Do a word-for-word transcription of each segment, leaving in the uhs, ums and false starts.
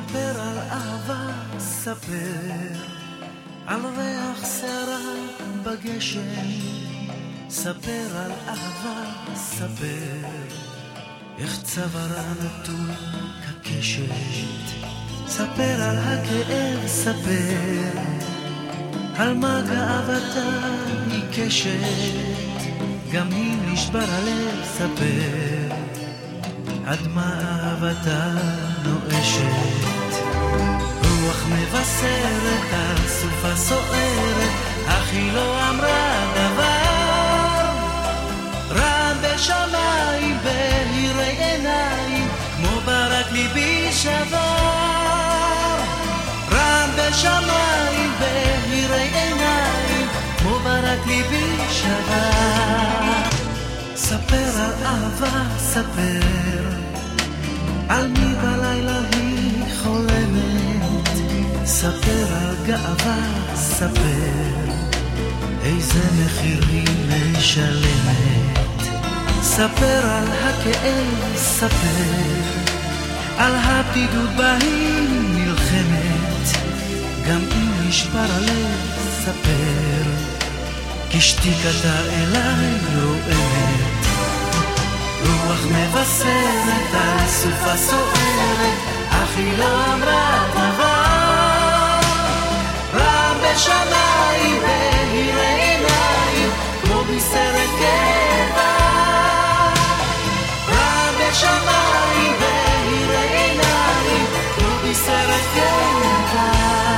ספר על אהבה, ספר על ריח שערה בגשם, ספר על אהבה, ספר איך צווארה נטול כקשת, ספר על הכאב, ספר על מה גאוותה היא קשת, גם היא נשבר הלב, ספר עד מה אהבתה נואשת. רוח מבשרת על סופה סוערת, אך היא לא אמרה דבר, רעם בשמיים בהירי עיניים, כמו ברק ליבי שבר, רעם בשמיים בהירי עיניים, כמו ברק ליבי שבר. ספר על אהבה, ספר על מי בלילה היא חולמת, ספר על גאווה, ספר איזה מחיר היא משלמת, ספר על הכאב, ספר על הבדידות בה היא נלחמת, גם אם נשבר הלב, ספר כי שתיקתה אליי רועמת. רוח מבשרת על סופה סוערת, אך היא לא אמרה דבר, רעם בשמיים בהירי עיניים, כמו בסרט קבע, רעם בשמיים בהירי עיניים, כמו בסרט קבע.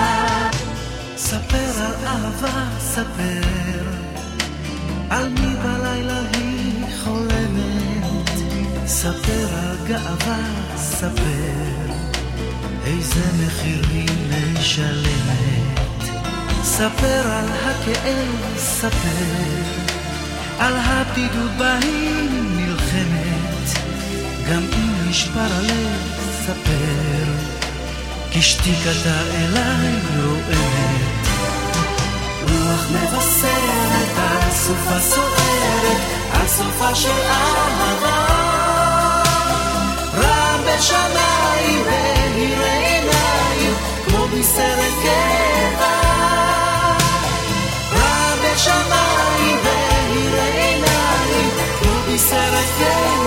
ספר על אהבה, ספר על מי בלילה היא חולמת, ספר על גאווה, ספר איזה מחיר היא משלמת, ספר על הכאב, ספר על הבדידות בה היא נלחמת, גם אם נשבר הלב, ספר כי שתיקתה אליי רועמת. רוח מבשרת על סופה סוערת, על סופה של אהבה, רעם בשמיים בהירי עיניים, כמו בסרט קבע, רעם בשמיים בהירי עיניים, כמו בסרט קבע.